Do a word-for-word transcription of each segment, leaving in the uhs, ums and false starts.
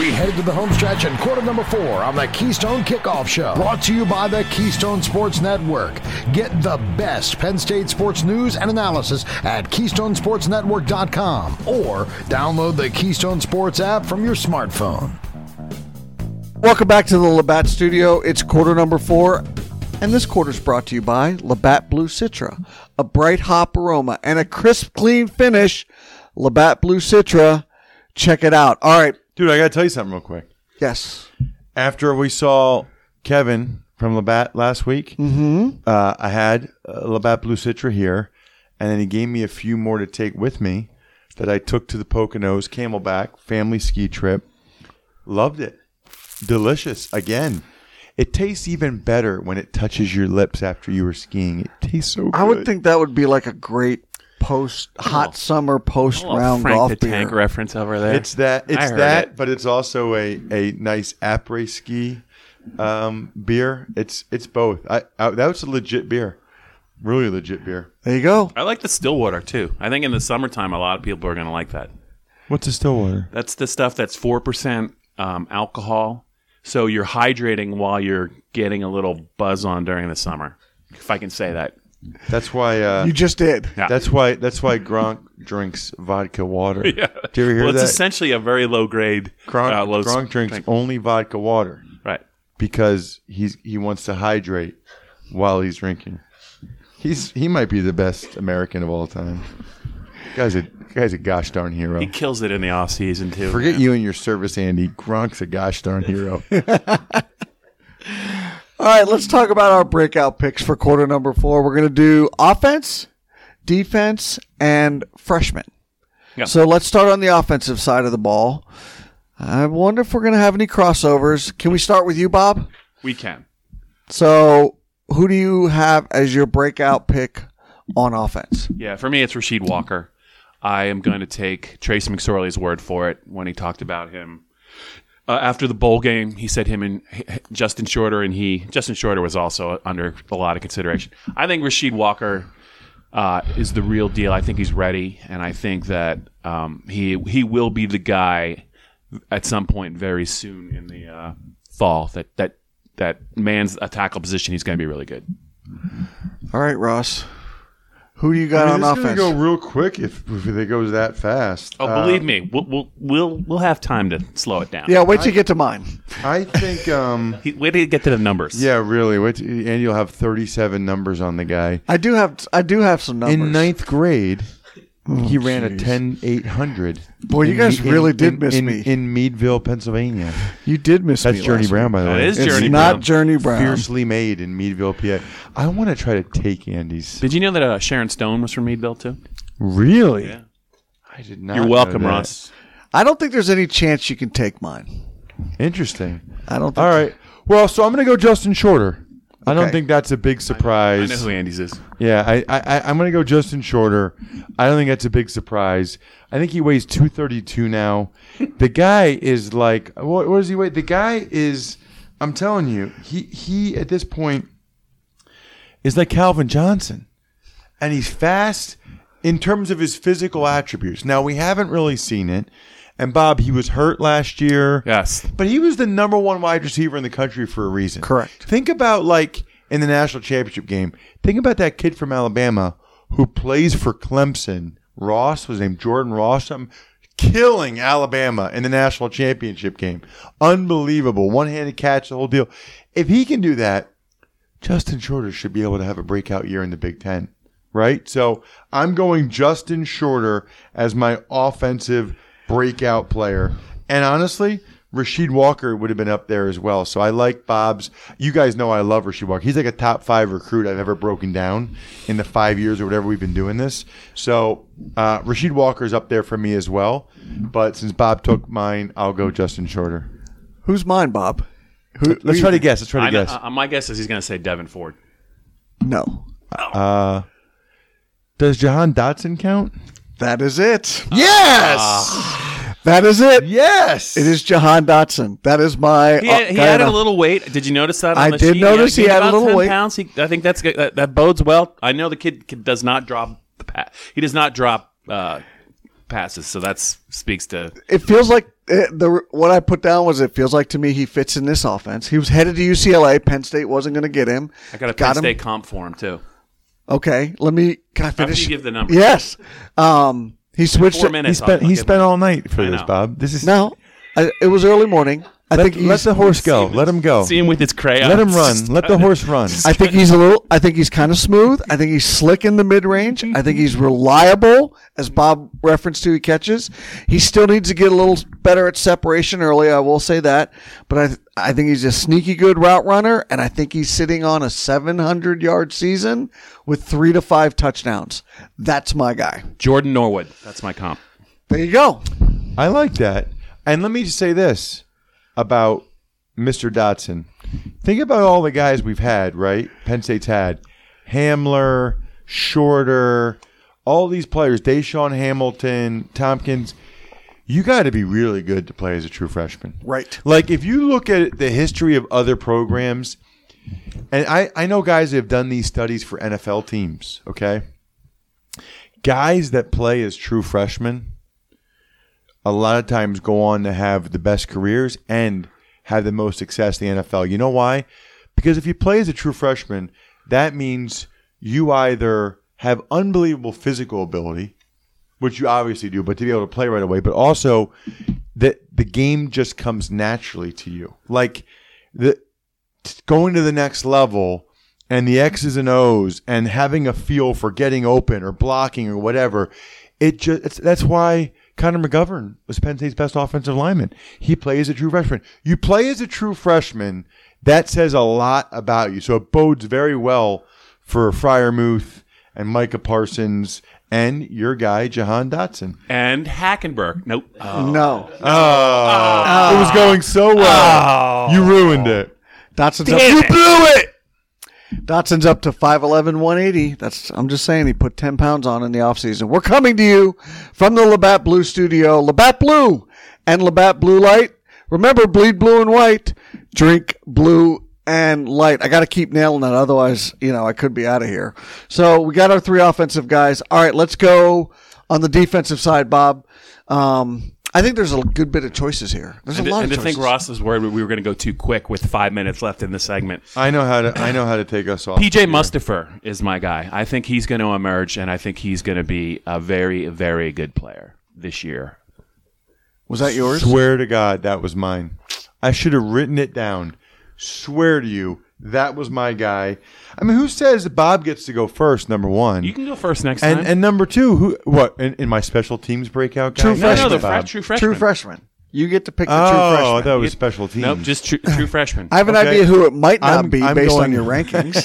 We head to the home stretch in quarter number four on the Keystone Kickoff Show. Brought to you by the Keystone Sports Network. Get the best Penn State sports news and analysis at keystone sports network dot com or download the Keystone Sports app from your smartphone. Welcome back to the Labatt Studio. It's quarter number four, and this quarter is brought to you by Labatt Blue Citra. A bright hop aroma and a crisp, clean finish. Labatt Blue Citra. Check it out. All right. Dude, I got to tell you something real quick. Yes. After we saw Kevin from Labatt last week, Mm-hmm. uh, I had uh, Labatt Blue Citra here, and then he gave me a few more to take with me that I took to the Poconos Camelback family ski trip. Loved it. Delicious. Again, it tastes even better when it touches your lips after you were skiing. It tastes so good. I would think that would be like a great post hot Oh. summer post A little round Frank golf the beer. Tank reference over there. It's that. I It's heard that. it. But it's also a, a nice après ski um, beer. It's it's both. I, I that was a legit beer. Really legit beer. There you go. I like the Stillwater too. I think in the summertime, a lot of people are going to like that. What's a Stillwater? That's the stuff that's four percent um, alcohol. So you're hydrating while you're getting a little buzz on during the summer, if I can say that. That's why. Uh, You just did. Yeah. That's why. That's why Gronk drinks vodka water. Yeah. Do you ever hear well, it's that? essentially a very low grade. Gronk, uh, low Gronk drinks drink. only vodka water Right. because he's he wants to hydrate while he's drinking. He's he might be the best American of all time. Guy's a guy's a gosh darn hero. He kills it in the off season too. Forget man. you and your service, Andy. Gronk's a gosh darn hero. All right, let's talk about our breakout picks for quarter number four. We're going to do offense, defense, and freshmen. Yeah. So let's start on the offensive side of the ball. I wonder if we're going to have any crossovers. Can we start with you, Bob? We can. So who do you have as your breakout pick on offense? Yeah, for me, it's Rasheed Walker. I am going to take Tracy McSorley's word for it when he talked about him. Uh, after the bowl game, he said him and Justin Shorter and he, Justin Shorter was also under a lot of consideration. I think Rasheed Walker uh, is the real deal. I think he's ready, and I think that um, he he will be the guy at some point very soon in the uh, fall. That that that man's a tackle position. He's going to be really good. All right, Ross. Who do you got I mean, on this is offense? gonna go real quick if, if it goes that fast. Oh, Uh, believe me, we'll we'll we'll, we'll have time to slow it down. Yeah, wait till you get to mine. I think. Um, He, wait till you get to the numbers. yeah, really. Wait, till- and you'll have thirty-seven numbers on the guy. I do have I do have some numbers. In ninth grade, he ran a jeez. ten eight hundred. Boy, you in guys Me- really in- did in- miss in, me. In Meadville, Pennsylvania. You did miss That's me. Journey last Brown, week. by the That way. is It's Journey not Brown. Journey Brown. Fiercely made in Meadville, P A. I want to try to take Andy's. Did you know that uh, Sharon Stone was from Meadville too? Really? Yeah. I did not. You're know welcome, that. Ross. I don't think there's any chance you can take mine. Interesting. I don't think All right. Well, so I'm going to go Justin Shorter. I don't Okay. think that's a big I surprise. know who Andy's is. Yeah, I, I, I'm going to go Justin Shorter. I don't think that's a big surprise. I think he weighs two thirty-two now. The guy is like, what, what does he weigh? The guy is, I'm telling you, he, he at this point is like Calvin Johnson. And he's fast in terms of his physical attributes. Now, we haven't really seen it. And Bob, he was hurt last year. Yes. But he was the number one wide receiver in the country for a reason. Correct. Think about, like, in the national championship game, think about that kid from Alabama who plays for Clemson. Ross, was his name Jordan Ross, something, killing Alabama in the national championship game. Unbelievable. One-handed catch, the whole deal. If he can do that, Justin Shorter should be able to have a breakout year in the Big Ten, right? So I'm going Justin Shorter as my offensive breakout player. And honestly, Rasheed Walker would have been up there as well. So I like Bob's. You guys know I love Rasheed Walker. He's like a top five recruit I've ever broken down in the five years or whatever we've been doing this. So uh, Rasheed Walker's up there for me as well. But since Bob took mine, I'll go Justin Shorter. Who's mine, Bob? Who, Let's who try you- to guess. Let's try to I know, guess. uh, my guess is he's going to say Devin Ford. No. Uh, does Jahan Dotson count? That is it. Yes! That is it. Yes! It is Jahan Dotson. That is my. He, had, uh, he guy added on a little weight. Did you notice that? On I the did sheet? notice he gained had a about little ten weight. Pounds. He, I think that's good. That, that bodes well. I know the kid, kid does not drop the pass. He does not drop uh, passes. So that speaks to It feels like it, the what I put down was it feels like to me he fits in this offense. He was headed to U C L A. Penn State wasn't going to get him. I got a got Penn him. State comp for him too. Okay, let me. Can I finish? you give the number. Yes. Um, he switched. Four it- minutes. He spent I'll he give spent him- all night for I this, know. Bob. This is No, I, it was early morning. I let, think let he's, the horse go. Let him go. See him with his crayons. Let him run. Let the horse run. I think he's a little. I think he's kind of smooth. I think he's slick in the mid range. I think he's reliable, as Bob referenced to. He catches. He still needs to get a little better at separation early. I will say that, but I I think he's a sneaky good route runner, and I think he's sitting on a seven hundred yard season with three to five touchdowns. That's my guy. Jordan Norwood. That's my comp. There you go. I like that. And let me just say this about Mister Dotson. Think about all the guys we've had, right? Penn State's had Hamler, Shorter, all these players, Deshaun Hamilton, Tompkins. You got to be really good to play as a true freshman. Right. Like, if you look at the history of other programs, and I, I know guys that have done these studies for N F L teams, okay? Guys that play as true freshmen a lot of times go on to have the best careers and have the most success in the N F L. You know why? Because if you play as a true freshman, that means you either have unbelievable physical ability, which you obviously do, but to be able to play right away, but also that the game just comes naturally to you. Like the going to the next level and the X's and O's and having a feel for getting open or blocking or whatever, it just it's, that's why Connor McGovern was Penn State's best offensive lineman. He plays as a true freshman. You play as a true freshman, that says a lot about you. So it bodes very well for Freiermuth and Micah Parsons and your guy, Jahan Dotson. And Hackenberg. Nope. Oh. No. Oh, it was going so well. You ruined it. Dotson's Damn up. it. You blew it. Dotson's up to five eleven, one eighty. That's I'm just saying he put ten pounds on in the offseason. We're coming to you from the Labatt Blue studio. Labatt Blue and Labatt Blue Light. Remember, bleed blue and white. Drink blue and light. I got to keep nailing that. Otherwise, you know, I could be out of here. So we got our three offensive guys. All right, let's go on the defensive side, Bob. Um, I think there's a good bit of choices here. There's And, a to, lot and of to choices. think Ross was worried we were going to go too quick with five minutes left in the segment. I know how to. I know how to take us off. P J here. Mustipher is my guy. I think he's going to emerge, and I think he's going to be a very, very good player this year. Was that yours? Swear to God, that was mine. I should have written it down. Swear to you, that was my guy. I mean, who says that Bob gets to go first? Number one, You can go first next time. and and number two, who? What in, in my special teams breakout guy? True no, freshman, no, the Bob. fre- true freshman. True freshman. You get to pick the Oh, true I freshman. thought it was special teams. Nope, just true, true freshman. I have an Okay. idea who it might not I'm- be I'm based on going- your rankings.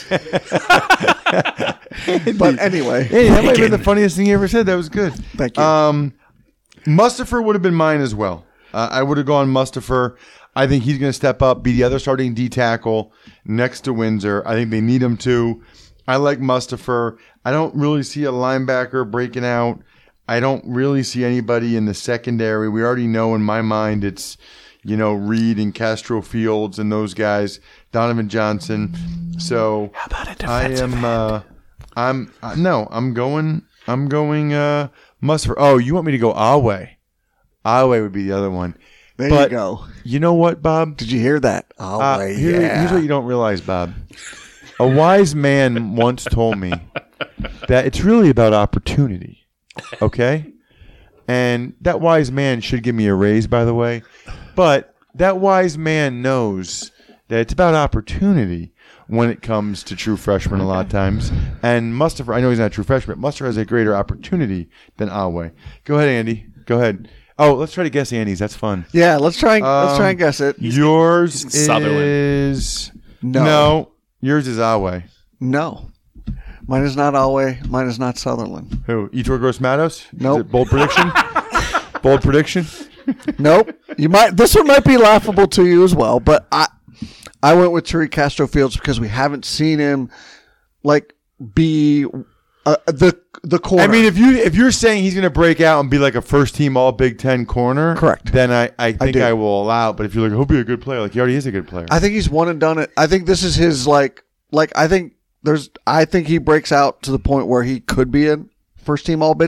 But anyway, Hey, that might have been the funniest thing you ever said. That was good. Thank you. Um, Mustipher would have been mine as well. Uh, I would have gone Mustipher. I think he's going to step up, be the other starting D tackle next to Windsor. I think they need him to. I like Mustipher. I don't really see a linebacker breaking out. I don't really see anybody in the secondary. We already know in my mind it's, you know, Reed and Castro Fields and those guys, Donovan Johnson. So How about a I defensive am. Uh, I'm uh, no. I'm going. I'm going. Uh, Mustipher. Oh, you want me to go Awe? Awe would be the other one. there but you go. You know what, Bob? Did you hear that? Oh, Uh, wait, here- yeah. Here's what you don't realize, Bob. A wise man once told me that it's really about opportunity. Okay? And that wise man should give me a raise, by the way. But that wise man knows that it's about opportunity when it comes to true freshmen a lot of times. And Mustipher, I know he's not a true freshman, but Mustipher has a greater opportunity than Awe. Go ahead, Andy. Go ahead. Oh, let's try to guess Andy's. That's fun. Yeah, let's try and let's try Um, and guess it. Yours he's Sutherland. is No. no. Yours is Awe. No, mine is not Alway. Mine is not Sutherland. Who? Etor Gross Matos? Nope. Is it bold prediction? Bold prediction? Nope. You might. This one might be laughable to you as well, but I, I went with Tariq Castro Fields because we haven't seen him, like, be uh, the the corner. I mean, if you if you're saying he's going to break out and be like a first team All Big Ten corner, Correct. Then I, I think do. I, will allow it. But if you're like, he'll be a good player, like he already is a good player. I think he's one and done it. I think this is his like like I think there's I think he breaks out to the point where he could be a first team all Big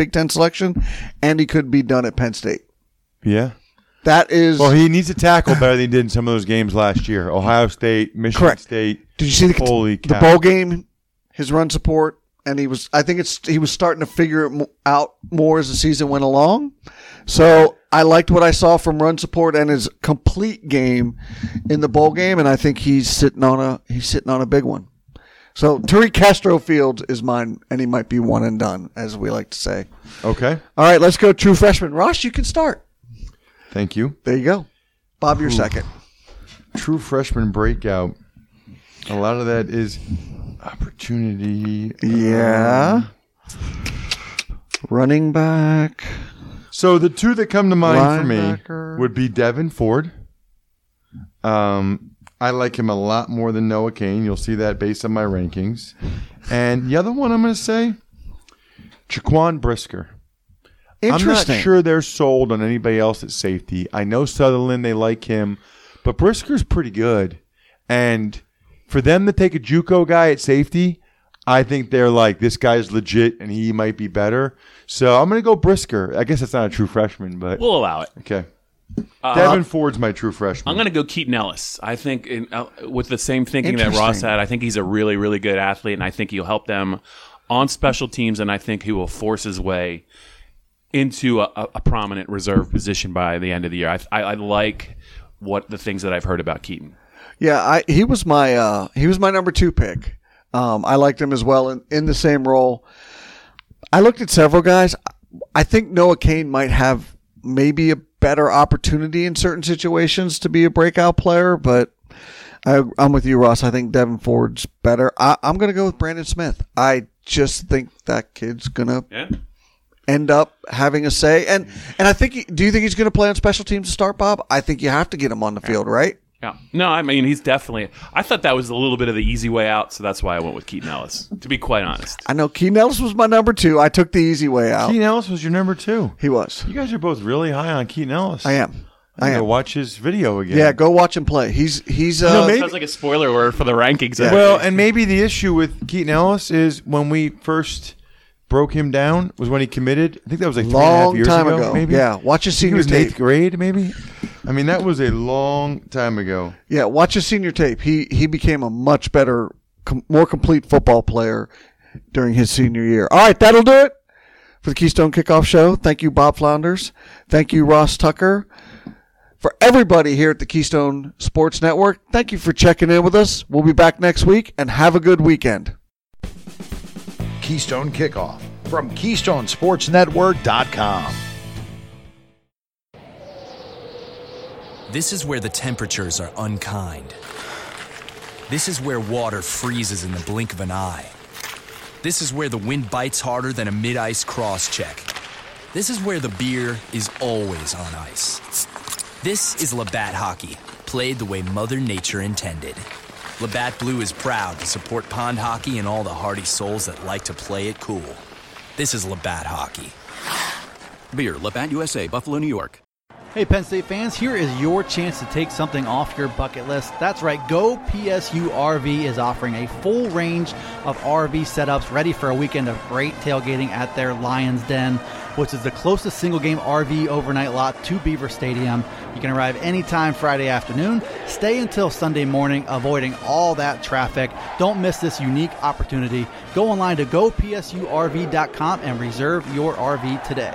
Big Ten selection, and he could be done at Penn State. Yeah. That is. Well, he needs to tackle better than he did in some of those games last year. Ohio State, Michigan Correct. State. Did you see the, Holy the cow. bowl game? His run support, and he was. I think it's he was starting to figure it mo- out more as the season went along. So I liked what I saw from run support and his complete game in the bowl game, and I think he's sitting on a he's sitting on a big one. So Tariq Castro Fields is mine, and he might be one and done, as we like to say. Okay. All right, let's go true freshman. Ross, you can start. Thank you. There you go. Bob, you're Ooh. second. True freshman breakout. A lot of that is opportunity. Yeah. Running back. So the two that come to mind Linebacker. for me would be Devin Ford. Um, I like him a lot more than Noah Cain. You'll see that based on my rankings. And the other one I'm going to say, Jaquan Brisker. Interesting. I'm not sure they're sold on anybody else at safety. I know Sutherland, they like him, but Brisker's pretty good. And for them to take a JUCO guy at safety, I think they're like, this guy's legit and he might be better. So I'm going to go Brisker. I guess that's not a true freshman, but We'll allow it. okay. Uh, Devin Ford's my true freshman. I'm going to go Keaton Ellis. I think in, uh, with the same thinking that Ross Interesting. had, I think he's a really, really good athlete, and I think he'll help them on special teams, and I think he will force his way into a, a, a prominent reserve position by the end of the year. I, I, I like what the things that I've heard about Keaton. Yeah, I he was my uh, he was my number two pick. Um, I liked him as well in, in the same role. I looked at several guys. I think Noah Cain might have maybe a better opportunity in certain situations to be a breakout player, but I, I'm with you, Ross. I think Devin Ford's better. I, I'm going to go with Brandon Smith. I just think that kid's going to Yeah. end up having a say. And and I think, he, do you think he's going to play on special teams to start, Bob? I think you have to get him on the field, right? Yeah. No, I mean, he's definitely – I thought that was a little bit of the easy way out, so that's why I went with Keaton Ellis, to be quite honest. I know Keaton Ellis was my number two. I took the easy way out. Keaton Ellis was your number two. He was. You guys are both really high on Keaton Ellis. I am. I I am. go watch his video again. Yeah, go watch him play. He's he's uh No, It maybe- sounds like a spoiler word for the rankings. Well, and maybe the issue with Keaton Ellis is when we first broke him down was when he committed. I think that was like three and a half long years time ago, ago. maybe. Yeah, watch his I think he senior was in eighth tape. grade, maybe. I mean, that was a long time ago. Yeah, watch his senior tape. He he became a much better, com- more complete football player during his senior year. All right, that'll do it for the Keystone Kickoff Show. Thank you, Bob Flounders. Thank you, Ross Tucker. For everybody here at the Keystone Sports Network, thank you for checking in with us. We'll be back next week, and have a good weekend. Keystone Kickoff from Keystone Sports Network dot com. This is where the temperatures are unkind. This is where water freezes in the blink of an eye. This is where the wind bites harder than a mid-ice cross-check. This is where the beer is always on ice. This is Labatt Hockey, played the way Mother Nature intended. Labatt Blue is proud to support pond hockey and all the hardy souls that like to play it cool. This is Labatt Hockey. Beer, Labatt U S A, Buffalo, New York. Hey, Penn State fans, here is your chance to take something off your bucket list. That's right, Go P S U R V is offering a full range of R V setups ready for a weekend of great tailgating at their Lions Den, which is the closest single-game R V overnight lot to Beaver Stadium. You can arrive anytime Friday afternoon, stay until Sunday morning, avoiding all that traffic. Don't miss this unique opportunity. Go online to go P S U R V dot com and reserve your R V today.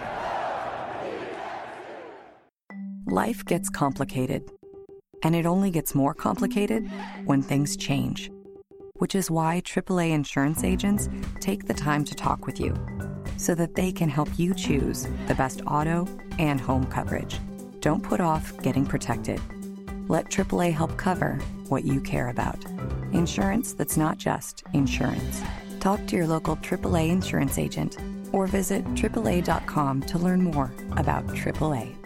Life gets complicated, and it only gets more complicated when things change, which is why triple A insurance agents take the time to talk with you so that they can help you choose the best auto and home coverage. Don't put off getting protected. Let triple A help cover what you care about. Insurance that's not just insurance. Talk to your local triple A insurance agent or visit triple A dot com to learn more about triple A.